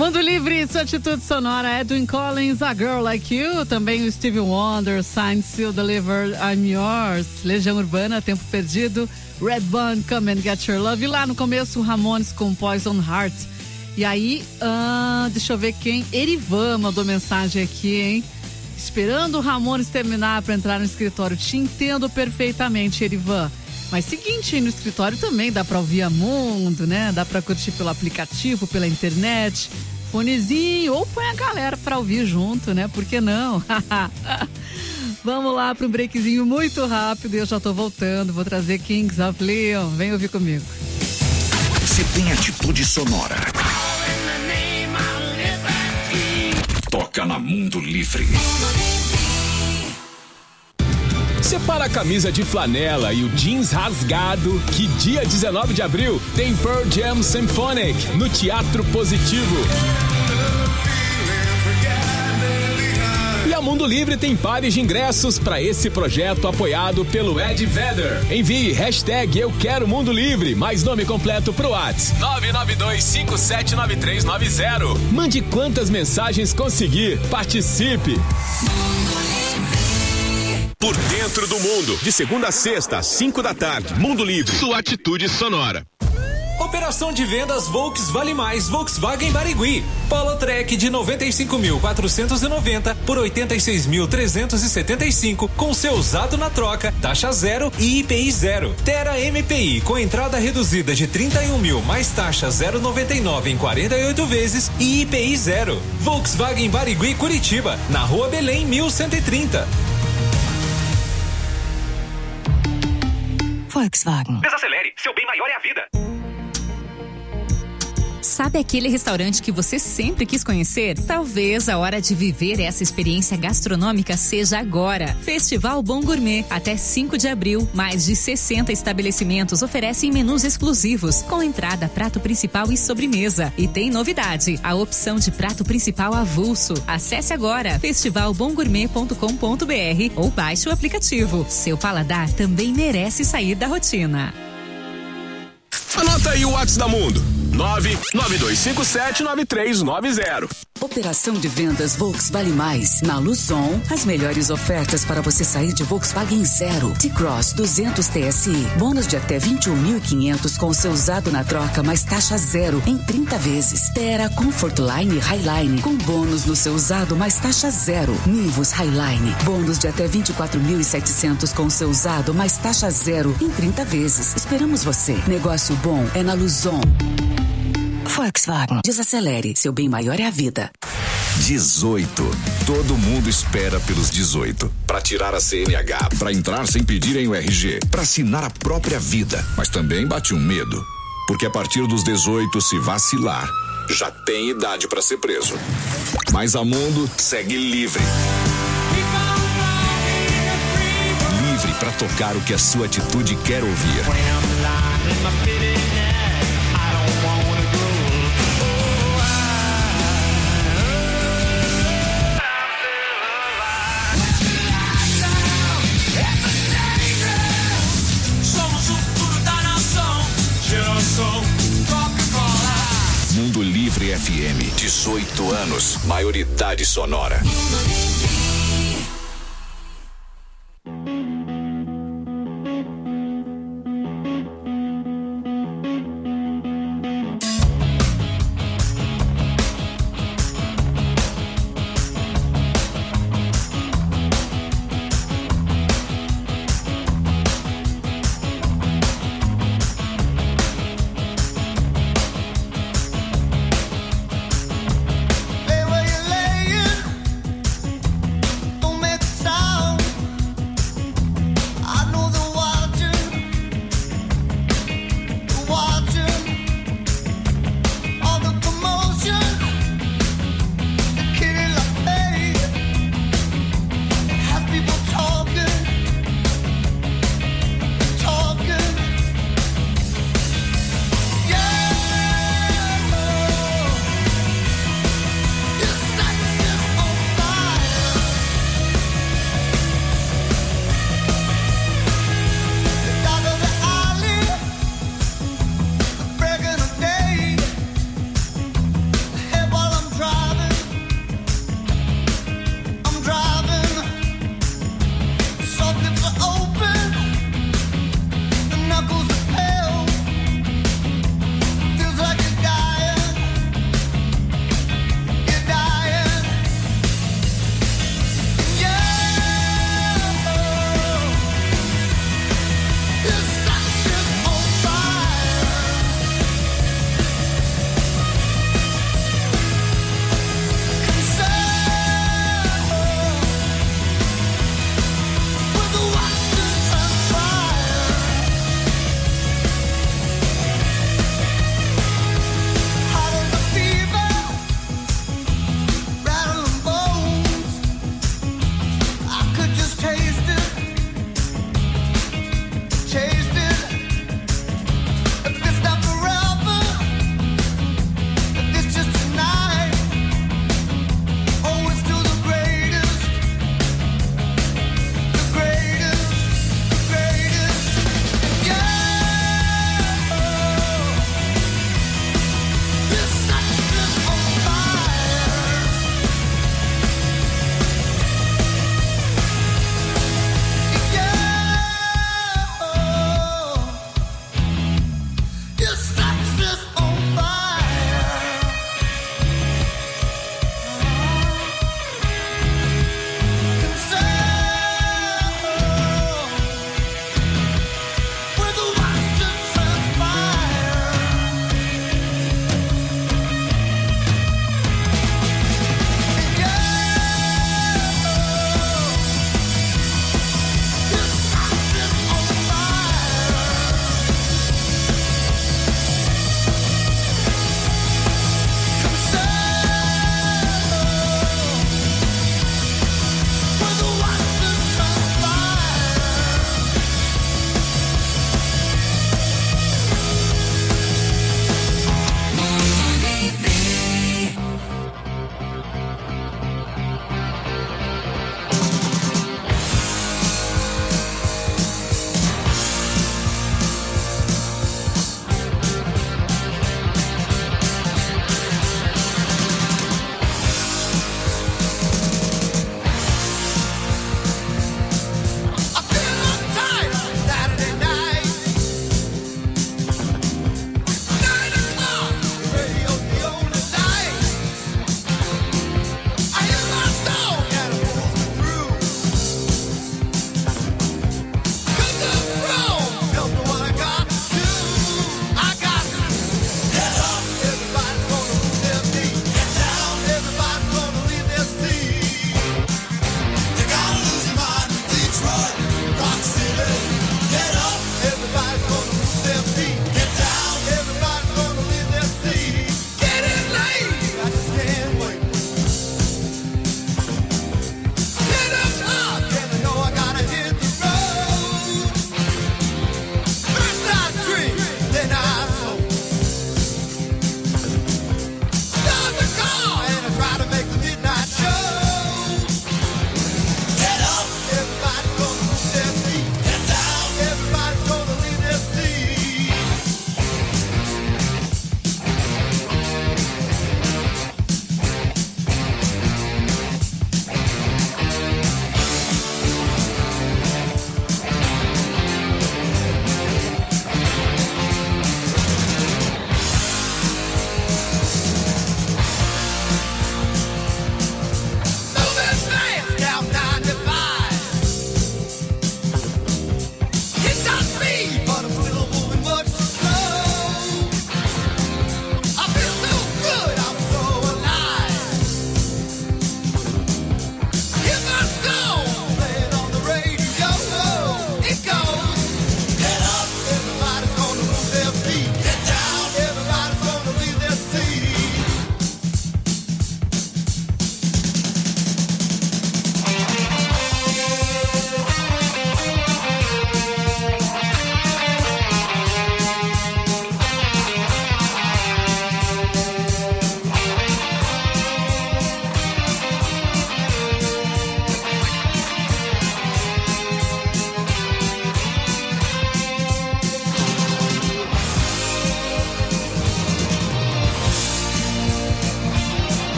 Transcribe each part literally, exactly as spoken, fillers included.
Mundo Livre, sua atitude sonora. Edwin Collins, A Girl Like You. Também o Stevie Wonder, Signed, Sealed, Delivered, I'm Yours. Legião Urbana, Tempo Perdido. Redbone, Come and Get Your Love. E lá no começo, o Ramones com Poison Heart. E aí, ah, deixa eu ver quem. Erivan mandou mensagem aqui, hein? Esperando o Ramones terminar para entrar no escritório. Te entendo perfeitamente, Erivan. Mas seguinte, no escritório também dá pra ouvir a Mundo, né? Dá pra curtir pelo aplicativo, pela internet, fonezinho, ou põe a galera pra ouvir junto, né? Por que não? Vamos lá para um breakzinho muito rápido e eu já tô voltando. Vou trazer Kings of Leon. Vem ouvir comigo. Se tem atitude sonora, toca na Mundo Livre. Separa a camisa de flanela e o jeans rasgado, que dia dezenove de abril tem Pearl Jam Symphonic no Teatro Positivo. E a Mundo Livre tem pares de ingressos para esse projeto apoiado pelo Ed Vedder. Envie hashtag Eu Quero Mundo Livre, mais nome completo pro WhatsApp nove nove dois cinco sete nove três nove zero. Mande quantas mensagens conseguir. Participe. Por dentro do mundo, de segunda a sexta, às cinco da tarde. Mundo Livre, sua atitude sonora. Operação de vendas Volks Vale Mais Volkswagen Barigui. Polo Trek de noventa e cinco mil quatrocentos e noventa por oitenta e seis mil trezentos e setenta e cinco com seu usado na troca, taxa zero e I P I zero. Terra M P I com entrada reduzida de trinta e um mil mais taxa zero vírgula noventa e nove em quarenta e oito vezes e I P I zero. Volkswagen Barigui Curitiba, na Rua Belém mil cento e trinta. Volkswagen. Desacelere, seu bem maior é a vida. Sabe aquele restaurante que você sempre quis conhecer? Talvez a hora de viver essa experiência gastronômica seja agora. Festival Bom Gourmet. Até cinco de abril, mais de sessenta estabelecimentos oferecem menus exclusivos, com entrada, prato principal e sobremesa. E tem novidade, a opção de prato principal avulso. Acesse agora festival bom gourmet ponto com ponto b r ou baixe o aplicativo. Seu paladar também merece sair da rotina. Anota aí o WhatsApp da Mundo. nove nove dois cinco sete nove três nove zero. Operação de vendas Volks Vale Mais. Na Luzon, as melhores ofertas para você sair de Volkswagen Zero. T-Cross duzentos T S I. Bônus de até vinte e um mil e quinhentos com o seu usado na troca, mais taxa zero em trinta vezes. Terra Comfortline Highline com bônus no seu usado, mais taxa zero. Nivus Highline. Bônus de até vinte e quatro mil e setecentos com o seu usado, mais taxa zero em trinta vezes. Esperamos você. Negócio bom é na Luzon. Volkswagen. Desacelere, seu bem maior é a vida. dezoito. Todo mundo espera pelos dezoito. Para tirar a C N H, para entrar sem pedirem o R G, para assinar a própria vida. Mas também bate um medo. Porque a partir dos dezoito, se vacilar, já tem idade para ser preso. Mas a Mundo segue livre. Livre para tocar o que a sua atitude quer ouvir. Mundo Livre F M, dezoito anos, maioridade sonora.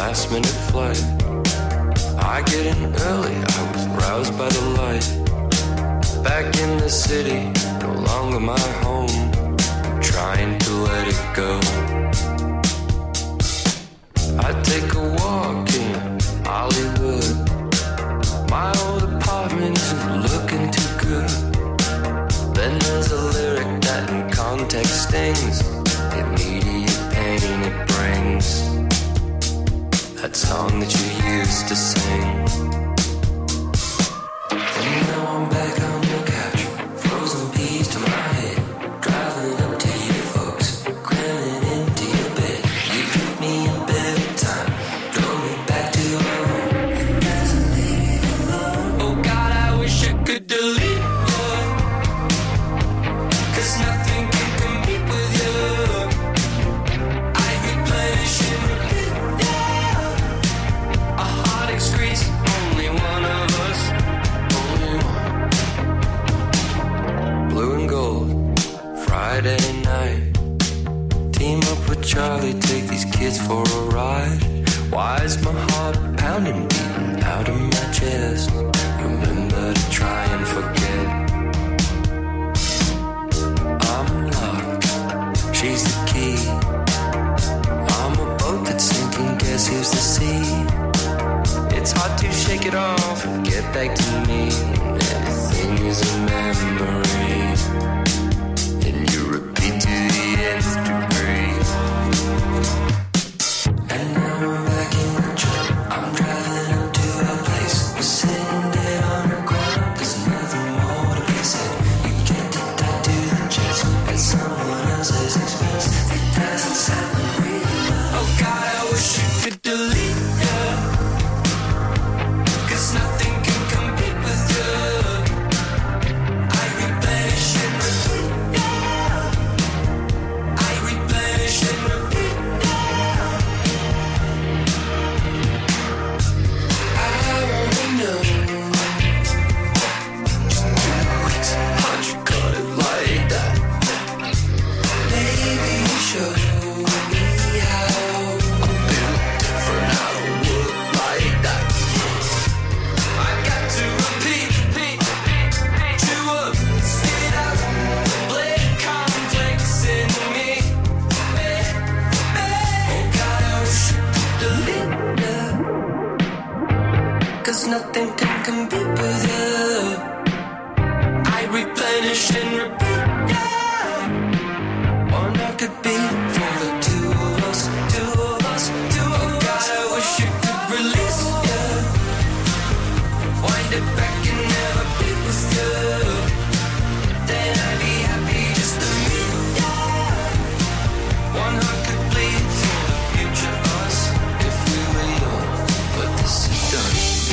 last minute flight. I get in early, I was roused by the light. Back in the city, no longer my home. I'm trying to let it go. I take a walk in Hollywood. My old apartment isn't looking too good. Then there's a lyric that in context stings. Immediate pain it brings. That song that you used to sing. And now I'm back on your couch, frozen peas to my head, driving up to you folks, cramming into your bed. You took me in bed every time, drove me back to your home. It doesn't leave you alone. Oh God, I wish I could delete you, 'cause nothing can compete with you. I replenish and repeat, yeah. A heart excretes only one of us, only one. Blue and gold, Friday night. Team up with Charlie, take these kids for a ride. Why is my heart pounding, beating out of my chest? Remember to try and forget. I'm locked, she's the key. I'm a boat that's sinking, guess who's the sea? It's hard to shake it off and get back to me. Everything is a memory, and you repeat to the nth degree. And now I'm back in the truck. I'm driving up to our place. We're sitting dead on the ground. There's nothing more to be said. You get it tied to the chest at someone else's expense. It doesn't sound real. Oh God, I wish you could delete you, 'cause nothing can compete with you. I replenish and repeat, yeah. I replenish and repeat, yeah. I already know. Just do it. How'd you cut it like that? Maybe you show me how. I'm built different, I don't look like that. I got to repeat, repeat, to up, spit out, blade conflicts in me. Oh God, I wish you could delete you, 'cause nothing can compete with you. I replenish and repeat, yeah. One I could be for the two of us, two of us, two of us. God, I wish you could release you. Wind it back and never be with you. Then I'd be happy just to meet you. One heart could bleed for the future us if we were young, but this is done.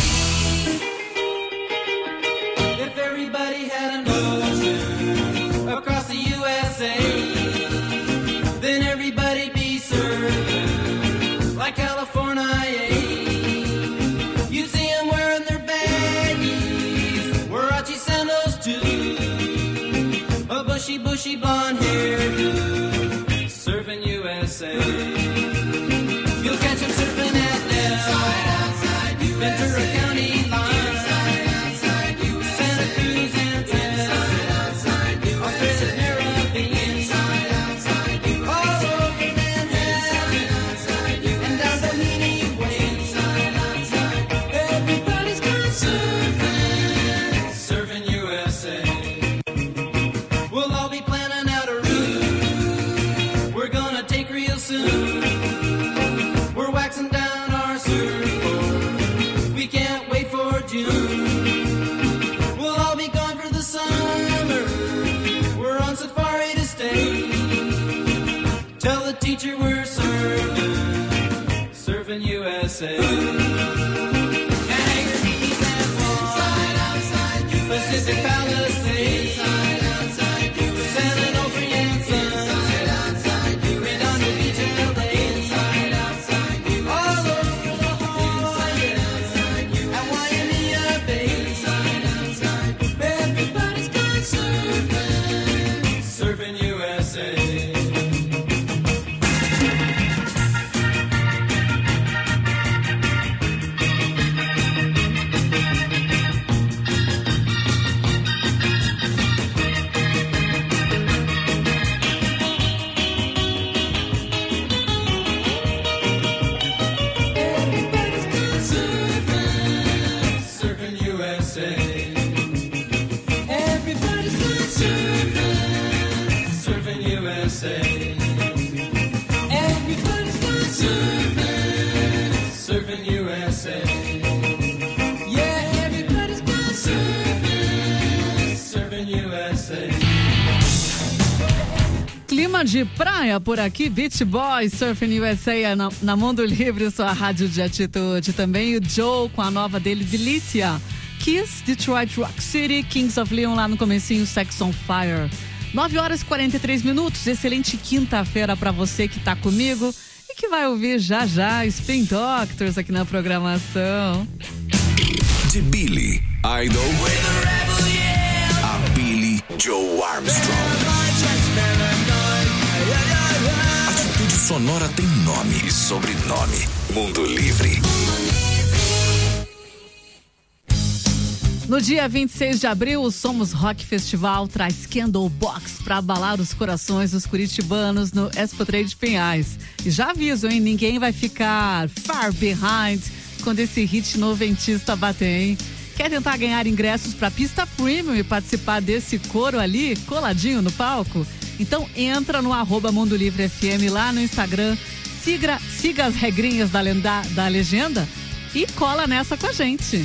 If everybody had an ocean across the U S A, then everybody'd be served like California. You'd see them wearing their baggies, Warachi sandals too, a bushy, bushy blonde hairdo, surfing U S A. You'll catch them surfing at Nell, Ventura County line, Santa Cruz and Australia's Caribbean, all over Manhattan, and down Doheny Way. Everybody's gone surfing, surfing U S A. We'll all be planning out a route we're gonna take real soon. We're waxing down our surfboard, we can't wait for June. We'll all be gone for the summer, we're on safari to stay. Tell the teacher we're surfing, surfing U S A. Niagara Beach and Swan, Pacific Palisades, San Onofre and Sun, Redondo Beach and L A, all over La Jolla and Waimea Bay. Everybody's gone surfing, surfing U S A. de praia por aqui, Beach Boys, Surfing U S A na, na Mundo Livre, sua rádio de atitude. Também o Joe com a nova dele, Delicia. Kiss, Detroit Rock City, Kings of Leon lá no comecinho, Sex on Fire. nove horas e quarenta e três minutos, excelente quinta-feira pra você que tá comigo e que vai ouvir já já Spin Doctors aqui na programação. De Billy Idol a Billy Joe Armstrong. Atitude Sonora tem nome e sobrenome. Mundo Livre. No dia vinte e seis de abril, o Somos Rock Festival traz Candlebox para abalar os corações dos curitibanos no Expo Trade Pinhais. E já aviso, hein? Ninguém vai ficar far behind quando esse hit noventista bater, hein? Quer tentar ganhar ingressos para a pista premium e participar desse coro ali, coladinho no palco? Então entra no arroba Mundo Livre F M lá no Instagram, siga, siga as regrinhas da, lenda, da legenda e cola nessa com a gente.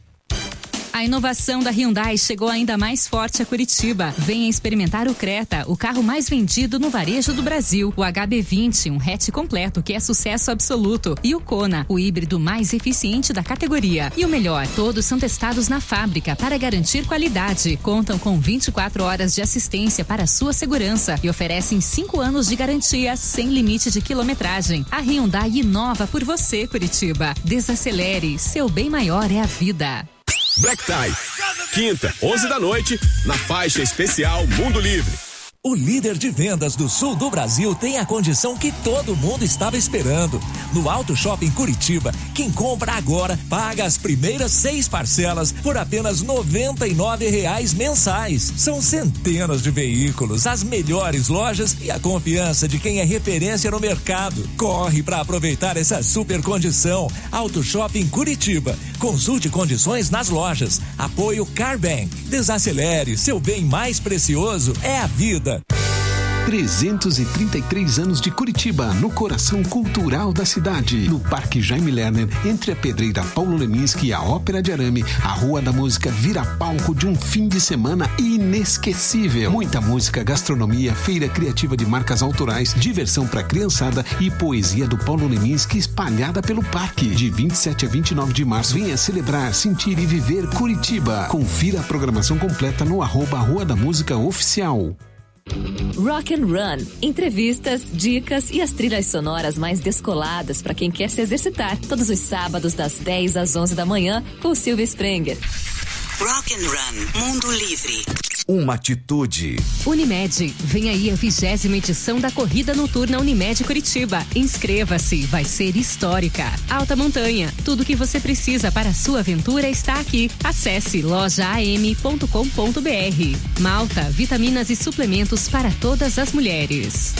A inovação da Hyundai chegou ainda mais forte a Curitiba. Venha experimentar o Creta, o carro mais vendido no varejo do Brasil. O H B vinte, um hatch completo que é sucesso absoluto. E o Kona, o híbrido mais eficiente da categoria. E o melhor, todos são testados na fábrica para garantir qualidade. Contam com vinte e quatro horas de assistência para sua segurança e oferecem cinco anos de garantia sem limite de quilometragem. A Hyundai inova por você, Curitiba. Desacelere, seu bem maior é a vida. Black Tie, quinta, onze da noite, na faixa especial Mundo Livre. O líder de vendas do sul do Brasil tem a condição que todo mundo estava esperando. No Auto Shopping Curitiba, quem compra agora paga as primeiras seis parcelas por apenas noventa e nove reais mensais. São centenas de veículos, as melhores lojas e a confiança de quem é referência no mercado. Corre para aproveitar essa super condição. Auto Shopping Curitiba. Consulte condições nas lojas. Apoio Carbank. Desacelere, seu bem mais precioso é a vida. trezentos e trinta e três anos de Curitiba, no coração cultural da cidade. No Parque Jaime Lerner, entre a Pedreira Paulo Leminski e a Ópera de Arame, a Rua da Música vira palco de um fim de semana inesquecível. Muita música, gastronomia, feira criativa de marcas autorais, diversão pra criançada e poesia do Paulo Leminski espalhada pelo parque. De vinte e sete a vinte e nove de março, venha celebrar, sentir e viver Curitiba. Confira a programação completa no arroba Rua da Música Oficial. Rock and Run, entrevistas, dicas e as trilhas sonoras mais descoladas para quem quer se exercitar. Todos os sábados das dez às onze da manhã com Silvia Sprenger. Rock and Run, Mundo Livre. Uma atitude. Unimed, vem aí a vigésima edição da Corrida Noturna Unimed Curitiba. Inscreva-se, vai ser histórica. Alta Montanha, tudo que você precisa para a sua aventura está aqui. Acesse loja a m ponto com ponto b r. Malta, vitaminas e suplementos para todas as mulheres.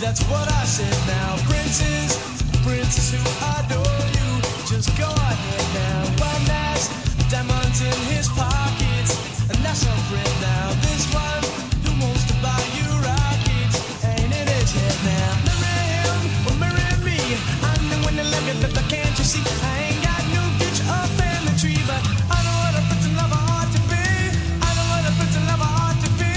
that's what I said now. Princess, princess who adore you, just go ahead now. One has diamonds in his pockets, and that's a friend now. This one who wants to buy you rockets, ain't in his head now. Marry him or marry me, I'm the one that love you, but can't you see? I ain't got no future or family tree, but I know what a pretty lover ought to be. I know what a pretty lover ought to be.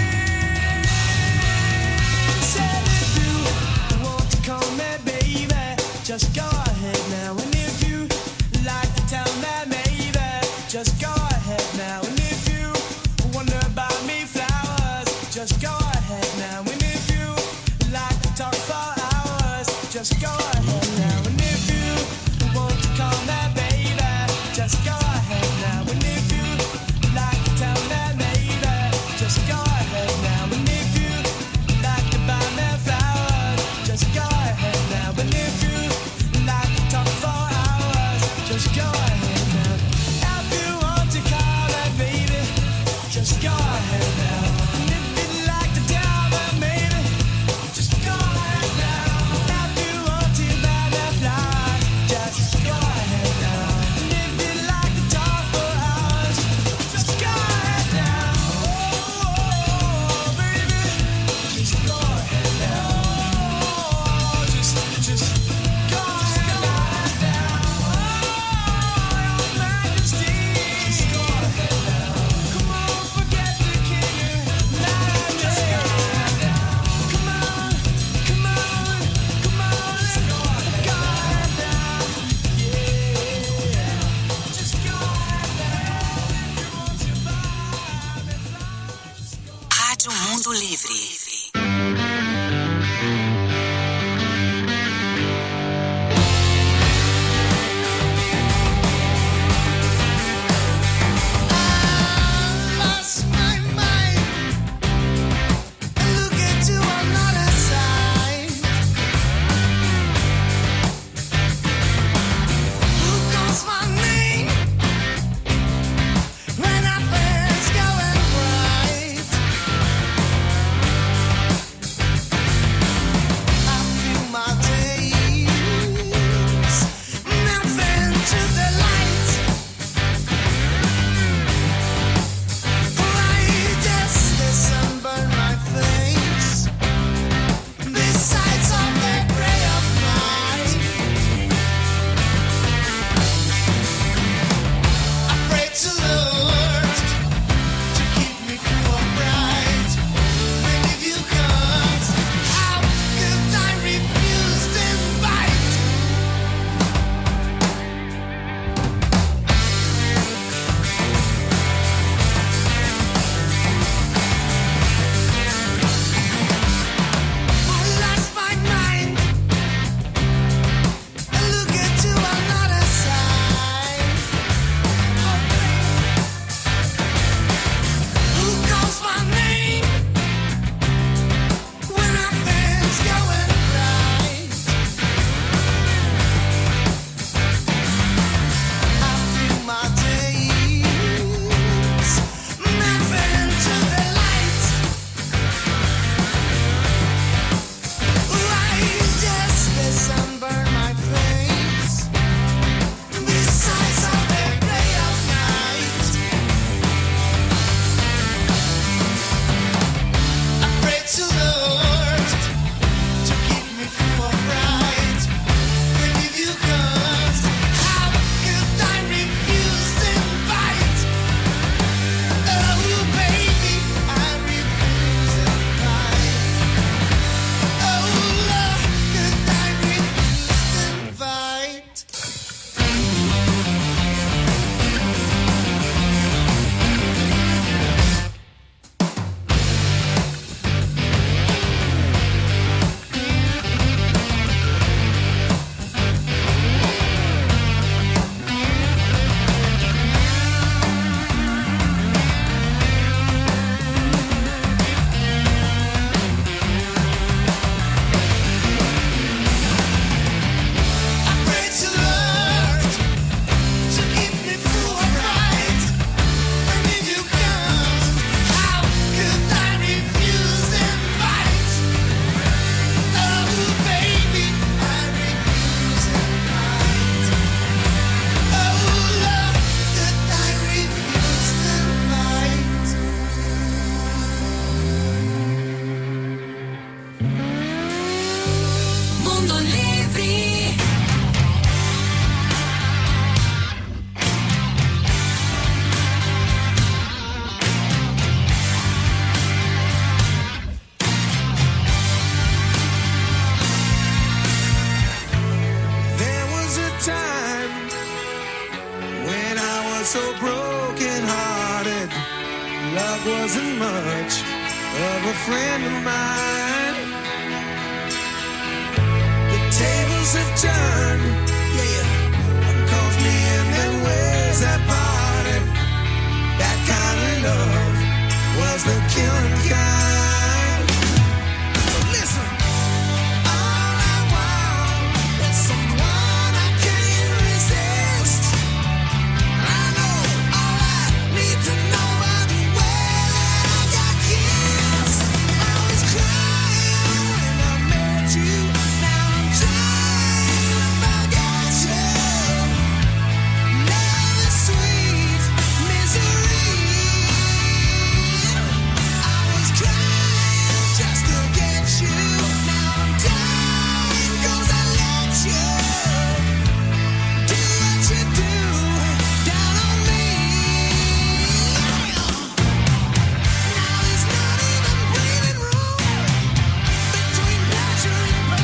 Said if you want to call me baby, just go ahead now. And if you like to tell me maybe, just go ahead now. And if you wonder about me flowers, just go ahead now. And if you like to talk for hours, just go ahead now. And if you want to call me baby, just go ahead now. And if you like to tell me maybe, just go ahead now. And if you like to buy me flowers, just go ahead now. And if you like to talk for hours, just go ahead now. If you want to call me baby, just go ahead now. And if you'd like to tell me maybe, just go ahead now. If you want to wasn't much of a friend of mine. The tables have turned, yeah, and calls me in and where's that party? That kind of love was the killing kind. So listen, all I want is someone I can't resist. I know all I need to know by the way that I got kissed. I was crying when I met you. Now I'm trying to forget you. Now the sweet misery. I was crying just to get you. Now I'm dying 'cause I let you do what you do down on me. Now there's not even breathing room between pleasure and pain.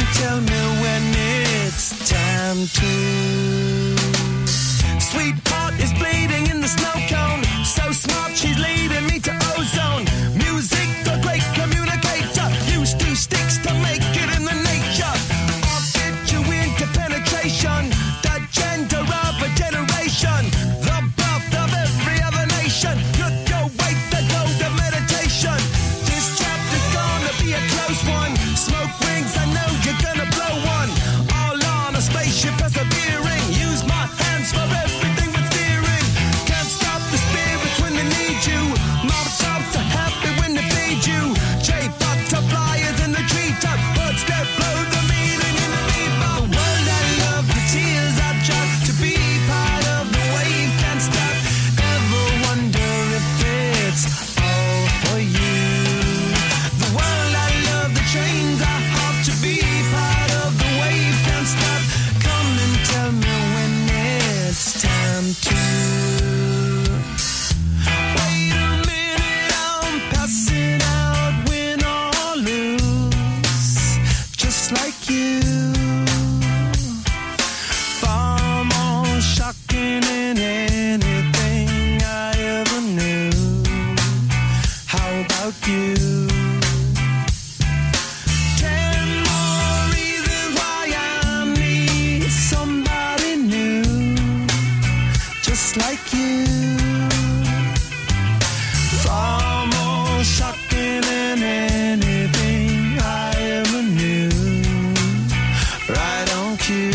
tell me when it's time to. Sweetheart is bleeding in the snow cone. So smart, she's leading me to ozone. Music, the great communicator. Used two sticks to make it in the nature. I'll get you into penetration. The gender of a generation. The birth of every other nation. Look your way, the gold of meditation. This chapter's gonna be a close one. Smoke rings, I know you're gonna blow one. All on a spaceship persevering. Use my hands for everything but steering. Can't stop the spirits when they need you. Mob tops are happy when they feed you. J butterflies in the treetop. Birds that blow the meaning in the bebop. The world I love, the tears I drop. To be part of the wave can't stop. Ever wonder if it's all for you? The world I love, the trains I hop. To be part of the wave can't stop. Come and tell me when it's time to. Wait a minute, I'm passing out, win or lose, just like you. Far more shocking than anything I ever knew. How about you? Ten more reasons why I need somebody new, just like you. Far more shocking than anything I ever knew. Right on cue.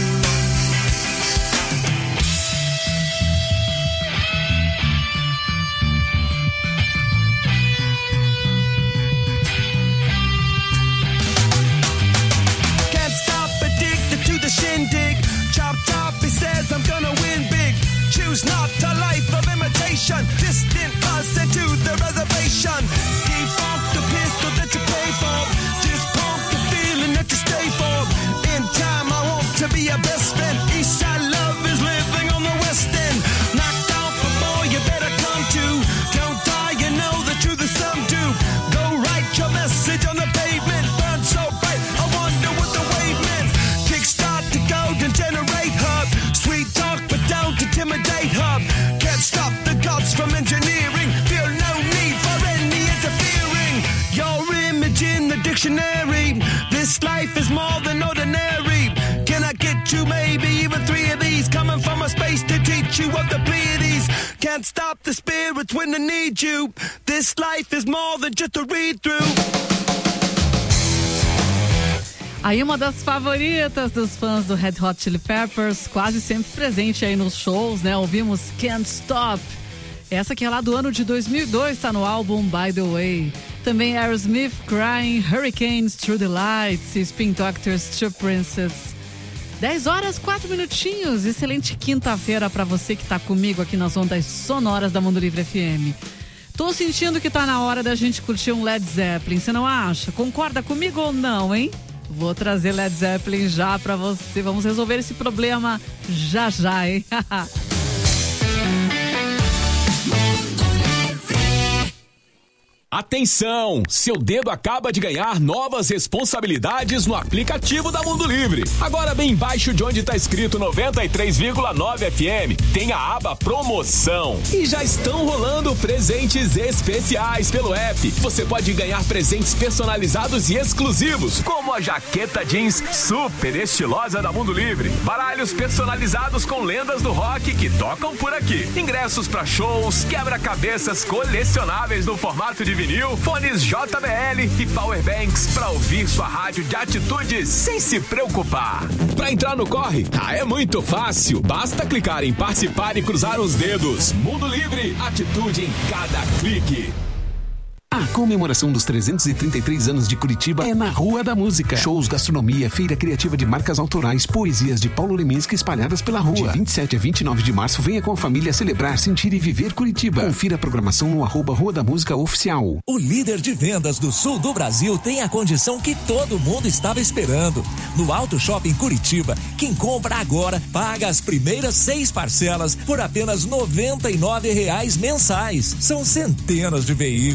Can't stop, addicted to the shindig. Chop top, he says I'm gonna win big. Choose not a life of imitation. Distant us into the reservation. Defunct the pistol that you pay for. Just pump the feeling that you stay for. In time I want to be your best friend. East side love is living on the west end. Knocked out before you better come to. Don't die, you know the truth is some do. Go write your message on the pavement. Burn so bright, I wonder what the wave meant. Kickstart the golden generate hub. Sweet talk but don't intimidate hub. Can't stop the gods from engineering. Feel no need for any interfering. Your image in the dictionary. This life is more than ordinary. Can I get you maybe even three of these? Coming from a space to teach you of the Pleiades. Can't stop the spirits when they need you. This life is more than just a read through. Aí uma das favoritas dos fãs do Red Hot Chili Peppers, quase sempre presente aí nos shows, né? Ouvimos Can't Stop. Essa que é lá do ano de dois mil e dois, tá no álbum By The Way. Também Aerosmith, Crying, Hurricanes, Through The Lights, Spin Doctors, Two Princess. dez horas, quatro minutinhos. Excelente quinta-feira pra você que tá comigo aqui nas ondas sonoras da Mundo Livre F M. Tô sentindo que tá na hora da gente curtir um Led Zeppelin, você não acha? Concorda comigo ou não, hein? Vou trazer Led Zeppelin já pra você. Vamos resolver esse problema já já, hein? Atenção! Seu dedo acaba de ganhar novas responsabilidades no aplicativo da Mundo Livre. Agora bem embaixo de onde está escrito noventa e três vírgula nove F M, tem a aba Promoção. E já estão rolando presentes especiais pelo app. Você pode ganhar presentes personalizados e exclusivos, como a jaqueta jeans super estilosa da Mundo Livre, baralhos personalizados com lendas do rock que tocam por aqui, ingressos para shows, quebra-cabeças colecionáveis no formato de vinil, fones J B L e powerbanks para ouvir sua rádio de atitude sem se preocupar. Para entrar no corre, ah, é muito fácil. Basta clicar em participar e cruzar os dedos. Mundo Livre, atitude em cada clique. A comemoração dos trezentos e trinta e três anos de Curitiba é na Rua da Música. Shows, gastronomia, feira criativa de marcas autorais, poesias de Paulo Leminski espalhadas pela rua. De vinte e sete a vinte e nove de março, venha com a família celebrar, sentir e viver Curitiba. Confira a programação no arroba Rua da Música Oficial. O líder de vendas do sul do Brasil tem a condição que todo mundo estava esperando. No Auto Shopping Curitiba, quem compra agora paga as primeiras seis parcelas por apenas noventa e nove reais mensais. São centenas de veículos, as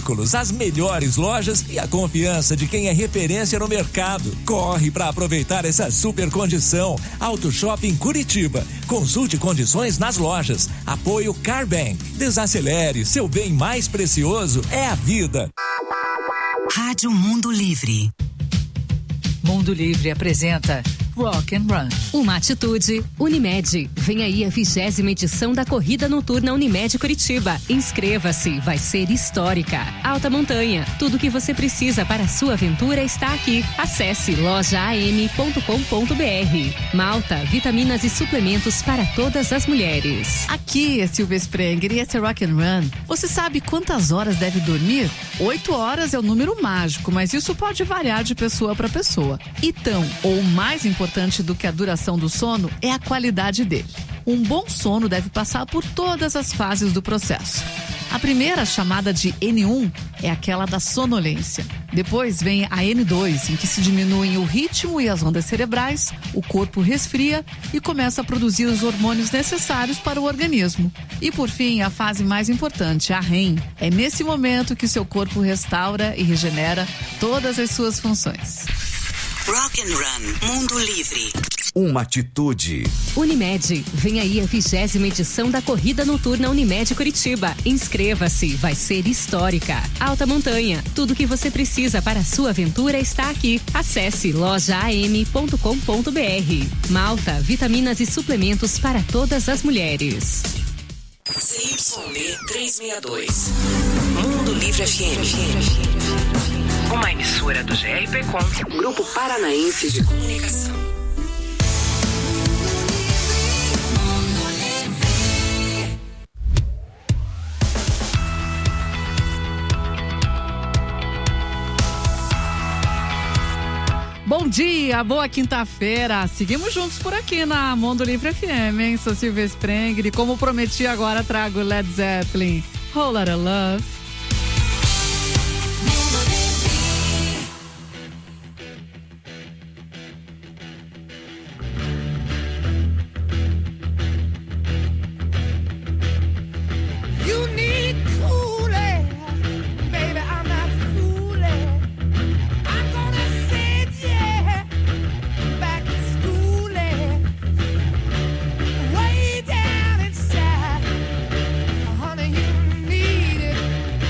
as melhores lojas e a confiança de quem é referência no mercado. Corre para aproveitar essa super condição. Auto Shopping Curitiba. Consulte condições nas lojas. Apoio Carbank. Desacelere, seu bem mais precioso é a vida. Rádio Mundo Livre. Mundo Livre apresenta Rock and Run. Uma atitude. Unimed. Vem aí a vigésima edição da Corrida Noturna Unimed Curitiba. Inscreva-se, vai ser histórica. Alta Montanha. Tudo que você precisa para a sua aventura está aqui. Acesse loja a m ponto com ponto b r. Malta, vitaminas e suplementos para todas as mulheres. Aqui é Silvia Sprenger e esse é Rock and Run. Você sabe quantas horas deve dormir? Oito horas é o número mágico, mas isso pode variar de pessoa para pessoa. E tão, ou mais importante do que a duração do sono, é a qualidade dele. Um bom sono deve passar por todas as fases do processo. A primeira, chamada de N um, é aquela da sonolência. Depois vem a N dois, em que se diminuem o ritmo e as ondas cerebrais, o corpo resfria e começa a produzir os hormônios necessários para o organismo. E por fim, a fase mais importante, a R E M. É nesse momento que seu corpo restaura e regenera todas as suas funções. Rock and Run, Mundo Livre. Uma atitude. Unimed, vem aí a vigésima edição da Corrida Noturna Unimed Curitiba. Inscreva-se, vai ser histórica. Alta Montanha, tudo que você precisa para a sua aventura está aqui. Acesse loja a m ponto com ponto b r. Malta, vitaminas e suplementos para todas as mulheres. C Y B trezentos e sessenta e dois. Mundo Livre F M. Uma emissora do G R P Com, Grupo Paranaense de Comunicação. Bom dia, boa quinta-feira. Seguimos juntos por aqui na Mundo Livre F M, hein? Sou Silvia Sprenger e, como prometi, agora trago Led Zeppelin, Whole Lotta Love. Honey, you need it.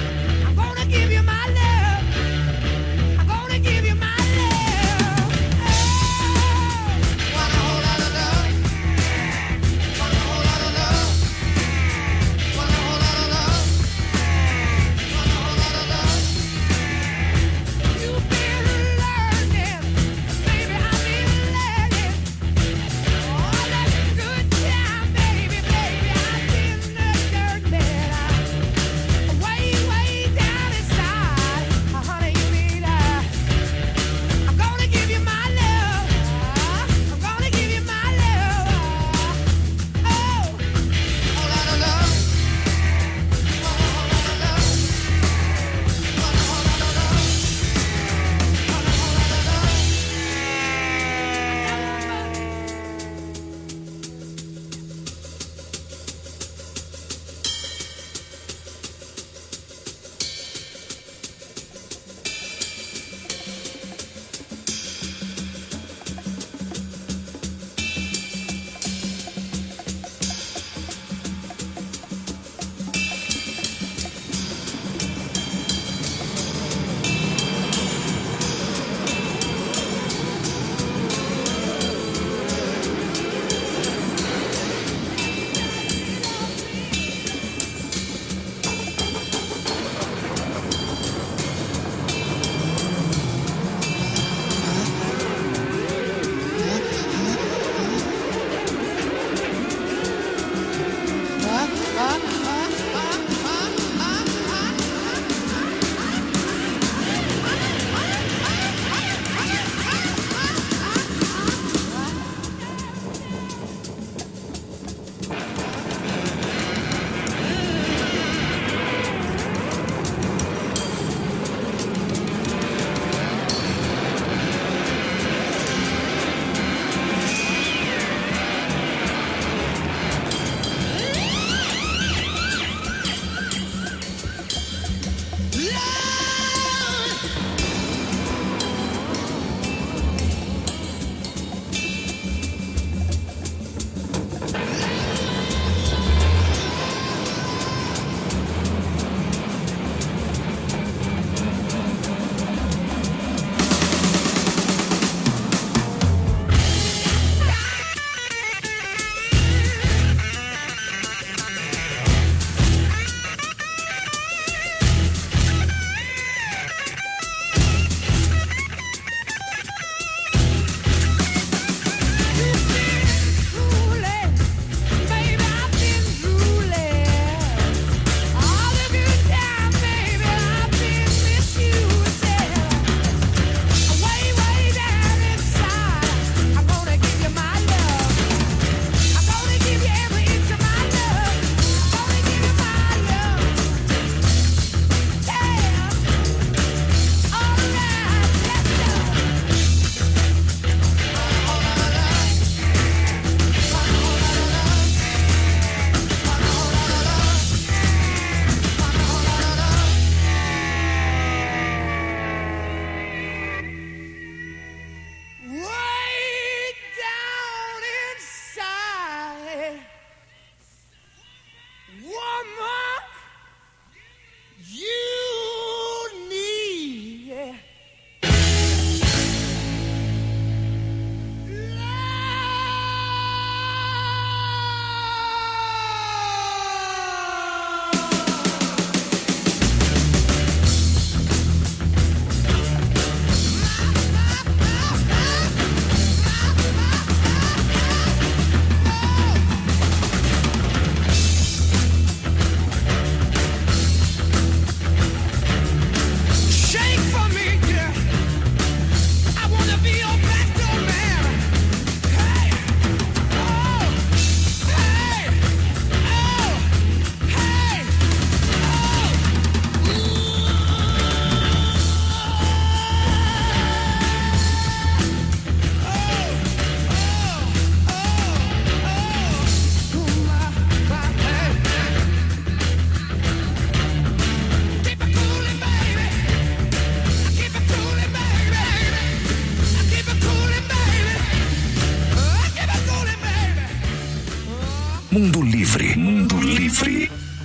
Mundo Livre. Mundo Livre.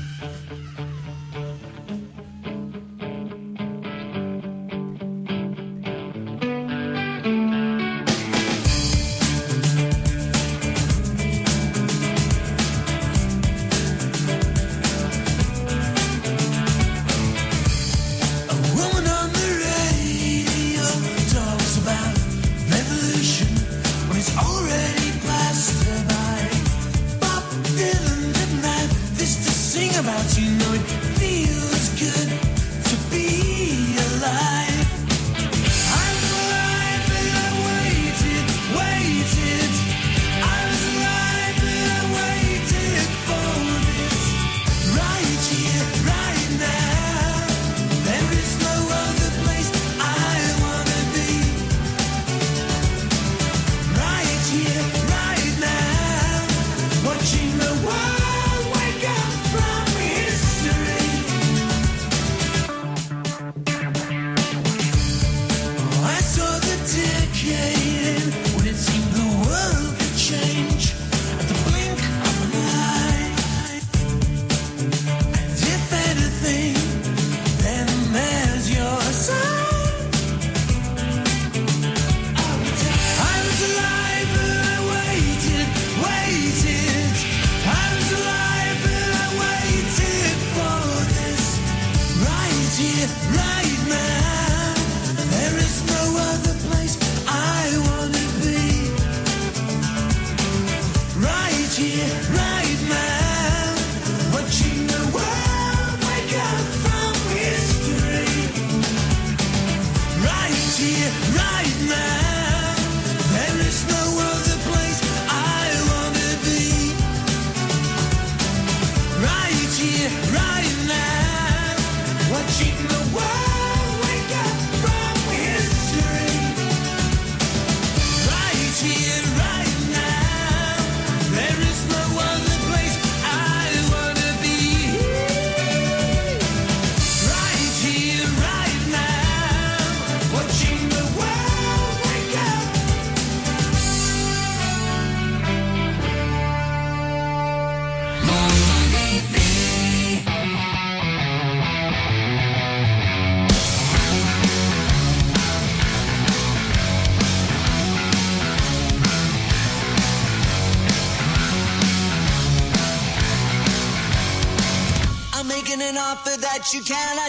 That you cannot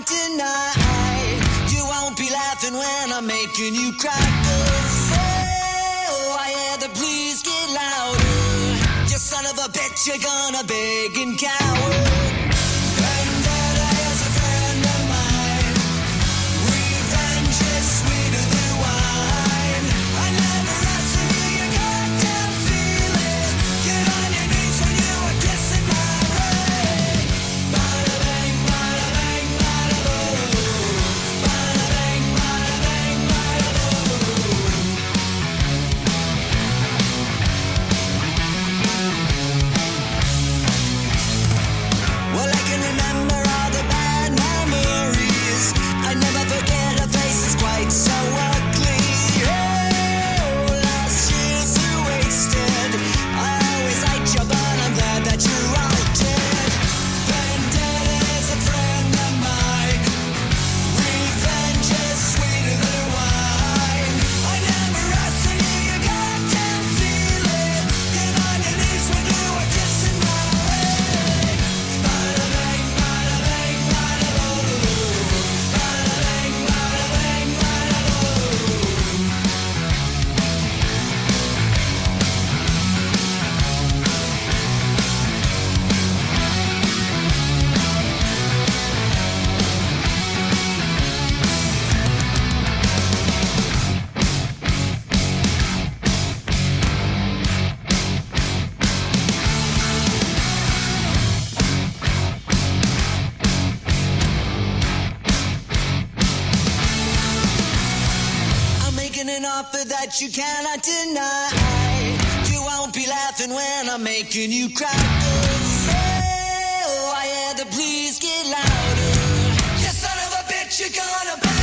deny. You won't be laughing when I'm making you cry. Oh, I had to please get louder. You son of a bitch, you're gonna beg and cower. Vendetta is a friend of mine. Revenge is sweeter than wine. I never asked you, you goddamn feeling. Get on your knees when you were kissing my ring. Bada bang, bada bang, bada boom. Bada bang, bada bang, bada boom. Well, I can remember all the bad memories. I never forget a face that's quite so ugly. Oh, last year's are wasted. I always liked you, but I'm glad that you're all dead. Vendetta is a friend of mine. Revenge is sweeter than wine. I never asked you, you goddamn feeling. Get on your knees when you were kissing my ring. Bada bang, bada bang, bada boom. Bada bang, bada bang, bada boom. I'm making an offer that you cannot deny. You won't be laughing when I'm making you cry. Oh, I had to please get louder. You son of a bitch, you're gonna buy.